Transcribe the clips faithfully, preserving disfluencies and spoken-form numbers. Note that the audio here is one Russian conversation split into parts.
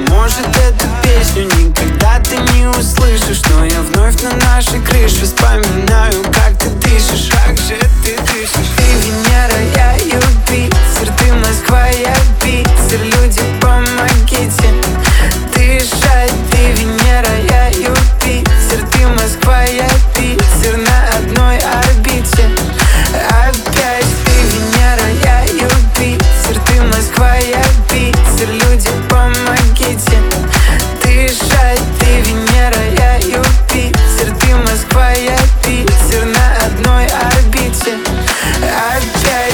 может, эту песню никогда ты не услышишь, но я вновь на нашей крыше вспоминаю, как ты дышишь. Как же ты дышишь? Ты Венера, я Юпитер, ты Москва, я Питер. Люди, помогите дышать. Ты Венера, я Юпитер, ты Москва, я Питер. На одной орбите опять. Ты Венера, я Юпитер, ты Москва, я Питер. Люди, помогите дышать. Ты Венера, я Юпитер, ты Москва, я Питер. На одной орбите опять.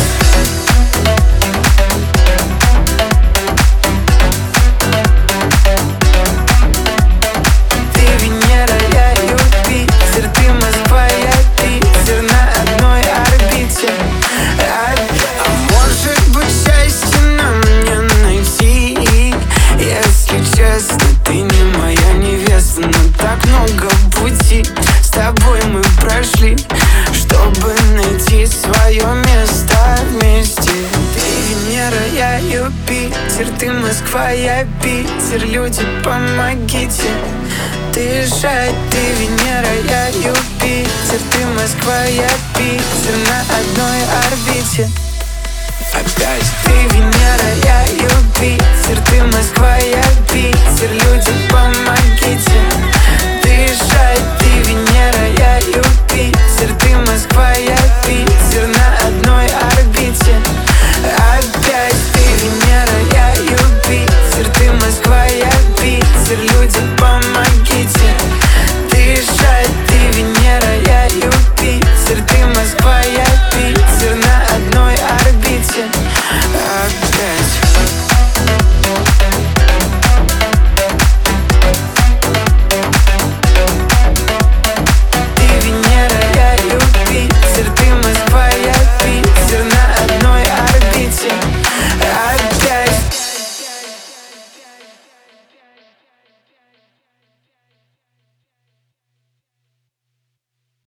Ты Венера, я Юпитер, ты Москва, я Питер. На одной орбите опять. А может быть, счастье нам не найти? Если честно, ты не моя невеста, но так много пути с тобой мы прошли, чтобы найти свое место вместе. Ты Венера, я Юпитер, ты Москва, я Питер. Люди, помогите дышать. Ты Венера, я Юпитер, ты Москва, я Питер. На одной орбите опять. Ты Венера, я Юпитер, ты Москва, я Питер.